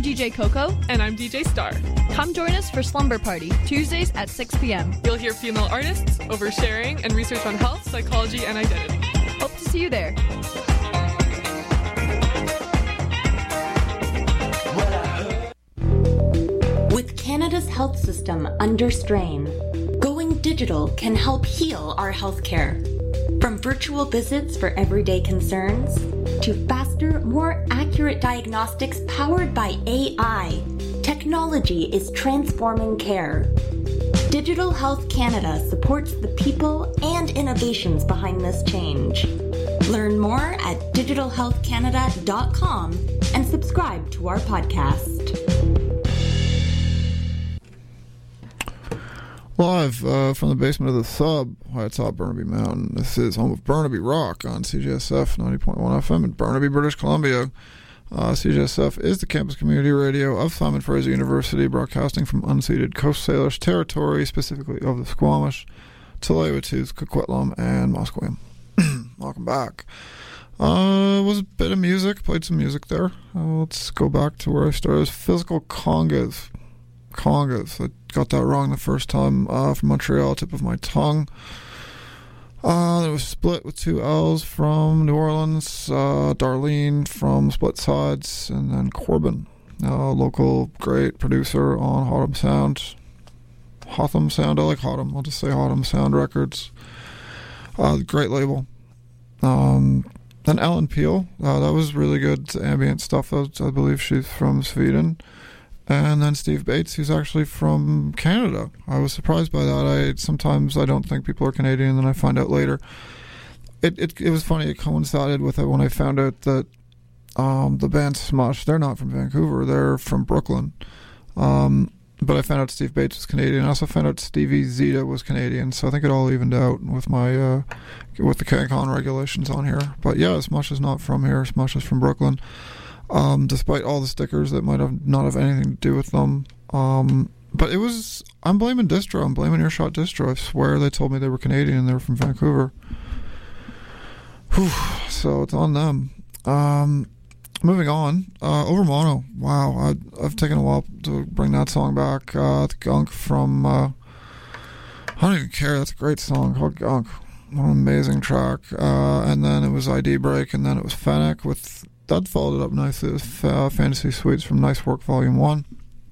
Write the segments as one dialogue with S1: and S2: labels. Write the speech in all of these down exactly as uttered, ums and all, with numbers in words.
S1: D J Coco.
S2: And I'm D J Star.
S1: Come join us for Slumber Party, Tuesdays at six p.m.
S2: You'll hear female artists, oversharing, and research on health, psychology, and identity.
S1: Hope to see you there.
S3: With Canada's health system under strain, going digital can help heal our healthcare. From virtual visits for everyday concerns to faster, more accurate diagnostics powered by A I, technology is transforming care. Digital Health Canada supports the people and innovations behind this change. Learn more at digital health canada dot com and subscribe to our podcast.
S4: Live uh, from the basement of the Sub, high atop Burnaby Mountain. This is home of Burnaby Rock on C J S F ninety point one F M in Burnaby, British Columbia. Uh, C J S F is the campus community radio of Simon Fraser University, broadcasting from unceded Coast Salish territory, specifically of the Squamish, Tsleil-Waututh, Coquitlam, and Musqueam. Welcome back. Uh, was a bit of music, played some music there. Uh, let's go back to where I started. Physical Congas. Congas. I got that wrong the first time. Uh, from Montreal, tip of my tongue. Uh, it was Split with two L's from New Orleans. Uh, Darlene from Split Sides, and then Corbin, uh, local great producer on Hotham Sound. Hotham Sound. I like Hotham. I'll just say Hotham Sound Records. Uh, great label. Um, then Ellen Peel. Uh, that was really good ambient stuff. I, I believe she's from Sweden. And then Steve Bates, who's actually from Canada. I was surprised by that. I sometimes I don't think people are Canadian, and then I find out later. It it it was funny. It coincided with it when I found out that um, the band Smush, they're not from Vancouver. They're from Brooklyn. Um, but I found out Steve Bates was Canadian. I also found out Stevie Zeta was Canadian. So I think it all evened out with my uh, with the CanCon regulations on here. But yeah, Smush is not from here. Smush is from Brooklyn. Um, despite all the stickers that might have not have anything to do with them. Um, but it was, I'm blaming Distro, I'm blaming Earshot Distro. I swear they told me they were Canadian and they were from Vancouver. Whew, so it's on them. Um, moving on, uh, Over Mono. Wow, I, I've taken a while to bring that song back. Uh, the Gunk from, uh, I don't even care, that's a great song called Gunk. What an amazing track. Uh, and then it was I D Break, and then it was Fennec with, that followed it up nicely. It was uh, Fantasy Suites from Nice Work Volume one.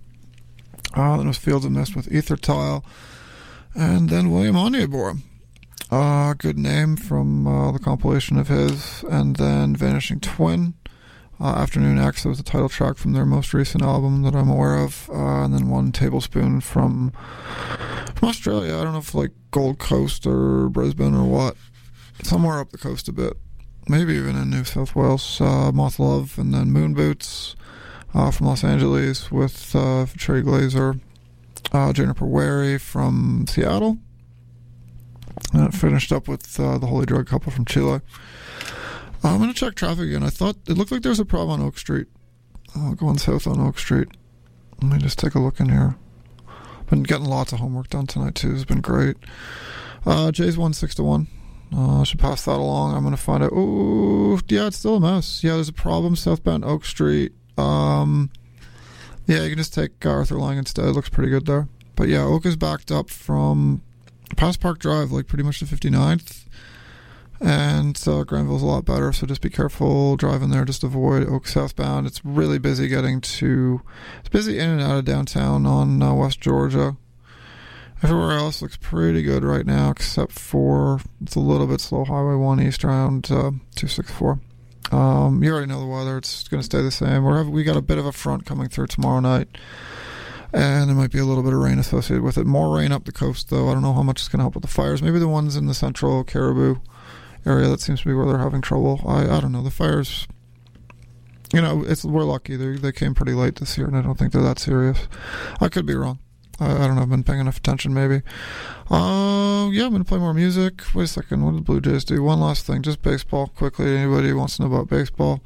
S4: Uh, then it was Fields of Mist with Ether Tile. And then William Onyeabor. Uh, good name from uh, the compilation of his. And then Vanishing Twin. Uh, Afternoon X, that was the title track from their most recent album that I'm aware of. Uh, and then One Tablespoon from, from Australia. I don't know if like Gold Coast or Brisbane or what. Somewhere up the coast a bit. Maybe even in New South Wales. Uh, Moth Love, and then Moon Boots uh, from Los Angeles with uh, Trey Glazer. Uh, Jennifer Wary from Seattle. And it finished up with uh, the Holy Drug Couple from Chile. Uh, I'm going to check traffic again. I thought it looked like there was a problem on Oak Street. Uh, going south on Oak Street. Let me just take a look in here. Been getting lots of homework done tonight too. It's been great. Uh, Jay's one six to one. Uh, I should pass that along. I'm going to find out. Ooh, yeah, it's still a mess. Yeah, there's a problem southbound Oak Street. Um, yeah, you can just take Arthur Lang instead. It looks pretty good there. But yeah, Oak is backed up from past Park Drive, like pretty much the fifty-ninth. And uh, Granville's a lot better, so just be careful driving there. Just avoid Oak southbound. It's really busy getting to... It's busy in and out of downtown on uh, West Georgia. Everywhere else looks pretty good right now, except for it's a little bit slow. Highway one East around uh, two sixty-four. Um, you already know the weather. It's going to stay the same. We're have, we got a bit of a front coming through tomorrow night, and there might be a little bit of rain associated with it. More rain up the coast, though. I don't know how much it's going to help with the fires. Maybe the ones in the central Caribou area, that seems to be where they're having trouble. I, I don't know. The fires, you know, it's we're lucky. They they came pretty late this year, and I don't think they're that serious. I could be wrong. I, I don't know. I've been paying enough attention, maybe. Uh, yeah, I'm going to play more music. Wait a second. What did the Blue Jays do? One last thing. Just baseball, quickly. Anybody who wants to know about baseball?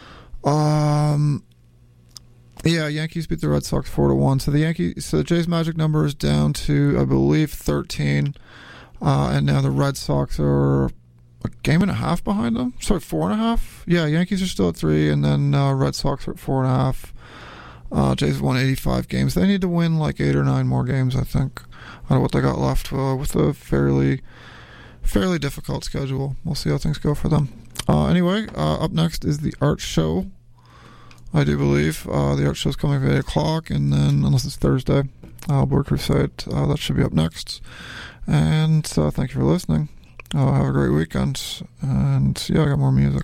S4: Um, yeah, Yankees beat the Red Sox four to one. So the Yankees, so the Jays' magic number is down to, I believe, thirteen. Uh, and now the Red Sox are a game and a half behind them. Sorry, four and a half? Yeah, Yankees are still at three, and then uh, Red Sox are at four and a half. Uh, Jays have won eighty-five games. They need to win like eight or nine more games, I think, out of what they got left uh, with a fairly, fairly difficult schedule. We'll see how things go for them. Uh, anyway, uh, up next is the Art Show. I do believe uh, the Art Show's coming at eight o'clock, and then, unless it's Thursday, uh, Board Crusade, uh, that should be up next. And uh, thank you for listening. Uh, have a great weekend. And yeah, I got more music.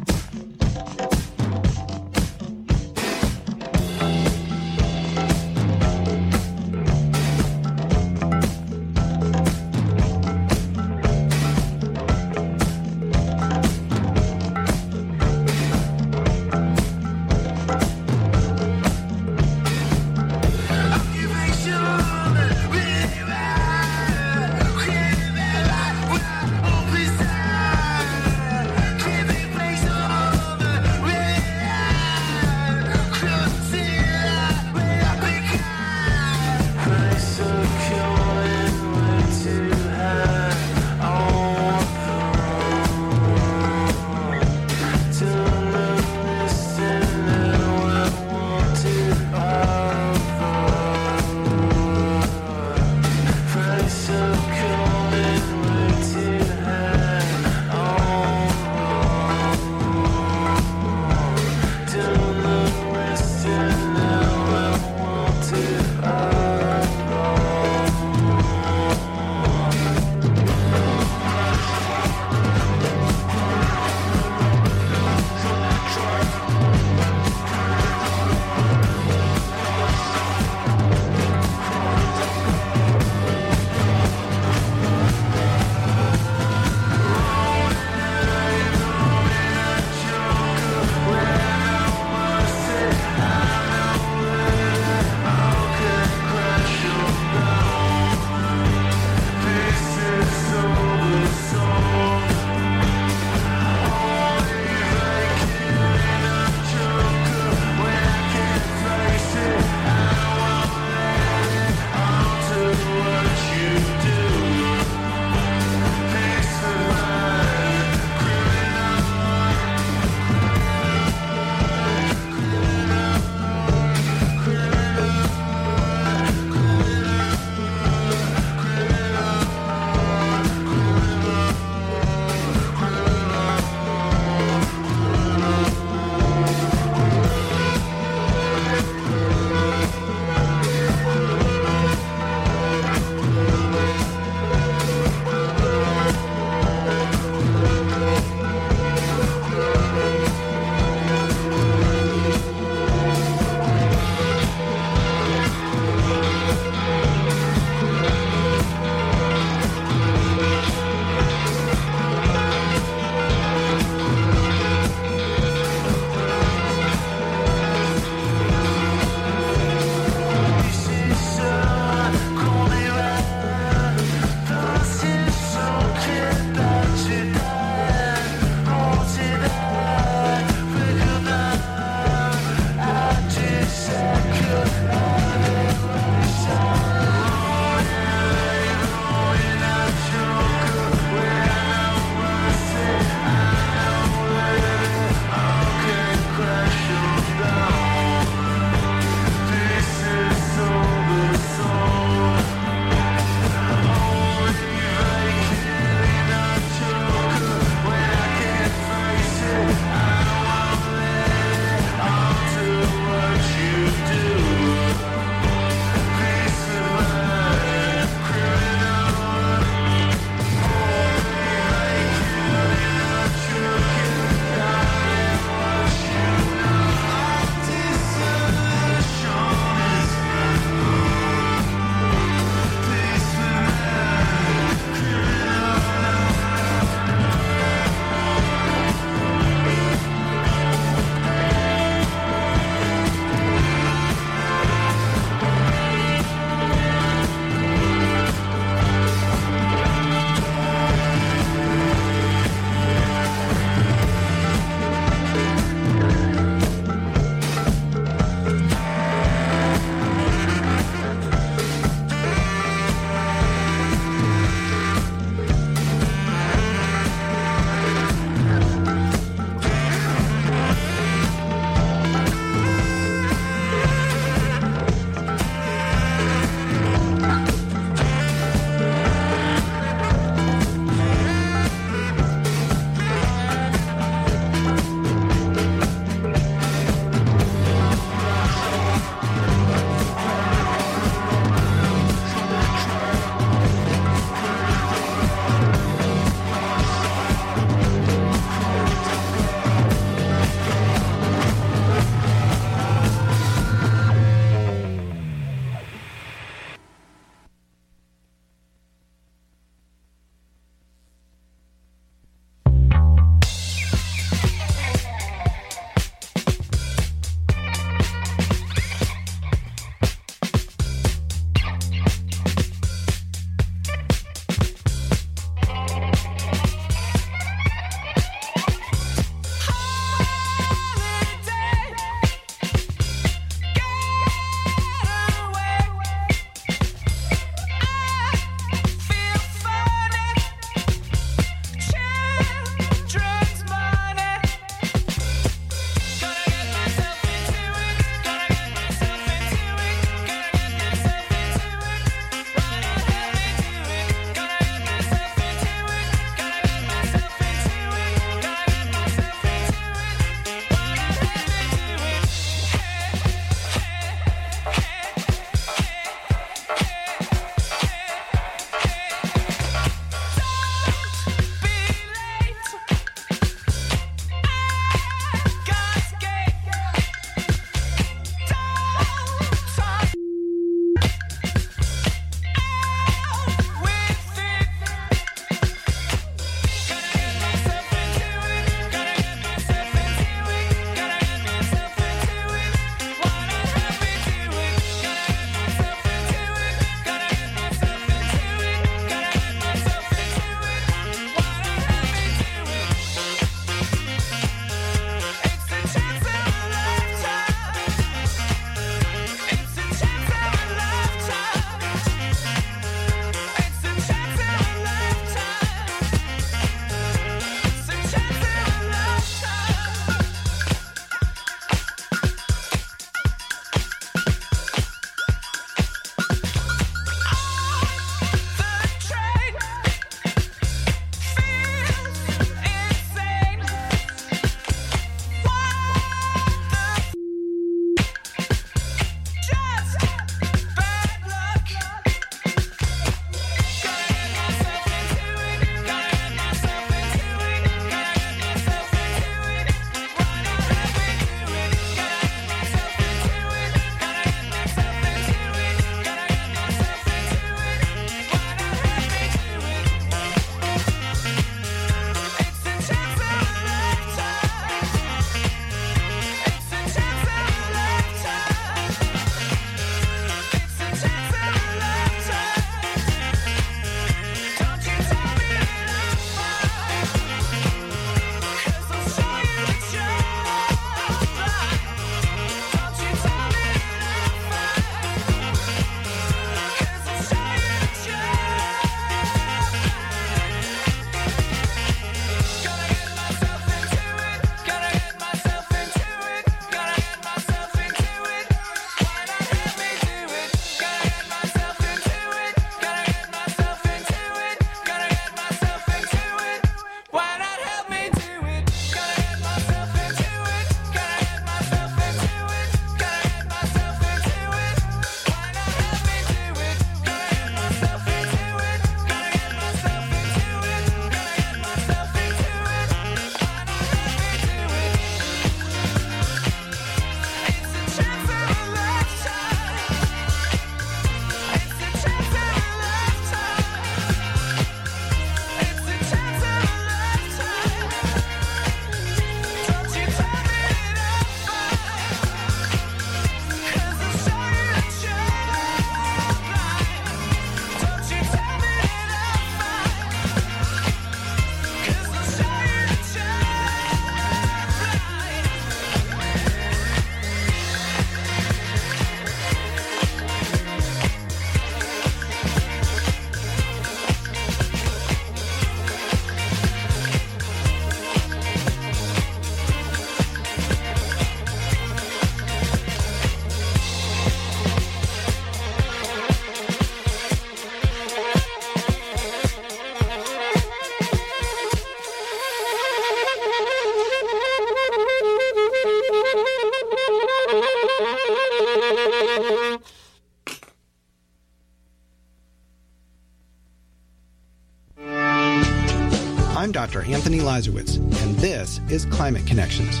S5: I'm Doctor Anthony Lazarowitz, and this is Climate Connections.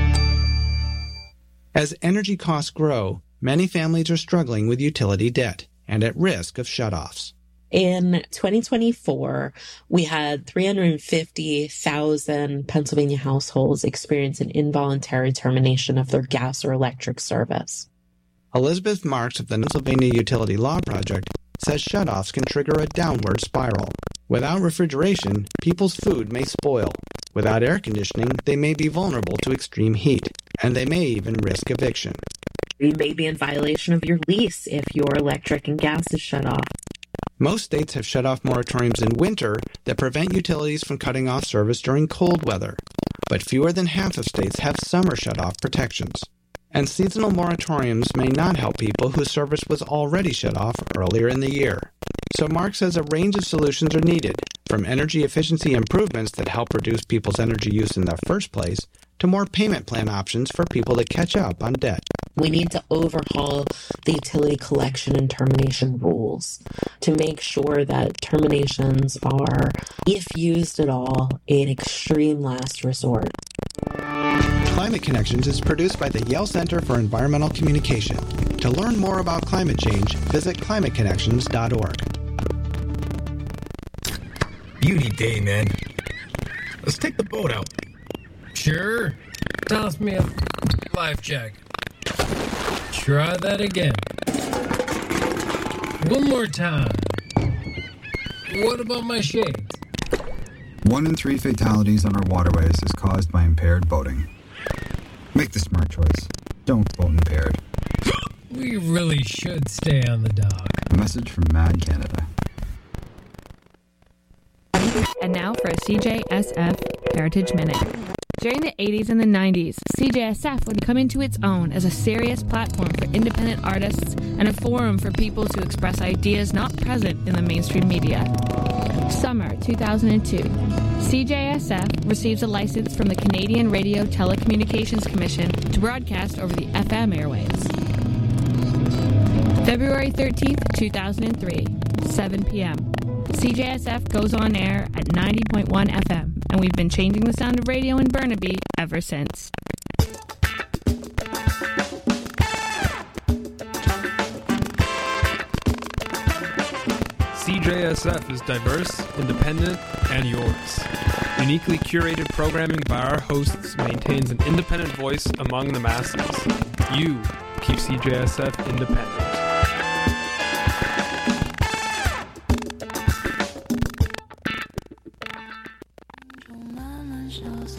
S5: As energy costs grow, many families are struggling with utility debt and at risk of shutoffs.
S6: In twenty twenty-four, we had three hundred fifty thousand Pennsylvania households experience an involuntary termination of their gas or electric service.
S5: Elizabeth Marks of the Pennsylvania Utility Law Project says shutoffs can trigger a downward spiral. Without refrigeration, people's food may spoil. Without air conditioning, they may be vulnerable to extreme heat, and they may even risk eviction.
S6: You may be in violation of your lease if your electric and gas is shut off.
S5: Most states have shut-off moratoriums in winter that prevent utilities from cutting off service during cold weather, but fewer than half of states have summer shut-off protections. And seasonal moratoriums may not help people whose service was already shut off earlier in the year. So Mark says a range of solutions are needed, from energy efficiency improvements that help reduce people's energy use in the first place, to more payment plan options for people to catch up on debt.
S6: We need to overhaul the utility collection and termination rules to make sure that terminations are, if used at all, an extreme last resort.
S5: Climate Connections is produced by the Yale Center for Environmental Communication. To learn more about climate change, visit climate connections dot org.
S7: Beauty day, man. Let's take the boat out.
S8: Sure. Toss me a life jacket. Try that again. One more time. What about my shades?
S9: One in three fatalities on our waterways is caused by impaired boating. Make the smart choice. Don't boat impaired.
S8: We really should stay on the dock.
S9: A message from Mad Canada.
S10: And now for a C J S F Heritage Minute. During the eighties and the nineties, C J S F would come into its own as a serious platform for independent artists and a forum for people to express ideas not present in the mainstream media. Summer two thousand two. C J S F receives a license from the Canadian Radio Telecommunications Commission to broadcast over the F M airwaves. February thirteenth, two thousand three, seven p.m. C J S F goes on air at ninety point one F M, and we've been changing the sound of radio in Burnaby ever since.
S11: C J S F is diverse, independent, and yours. Uniquely curated programming by our hosts maintains an independent voice among the masses. You keep C J S F independent.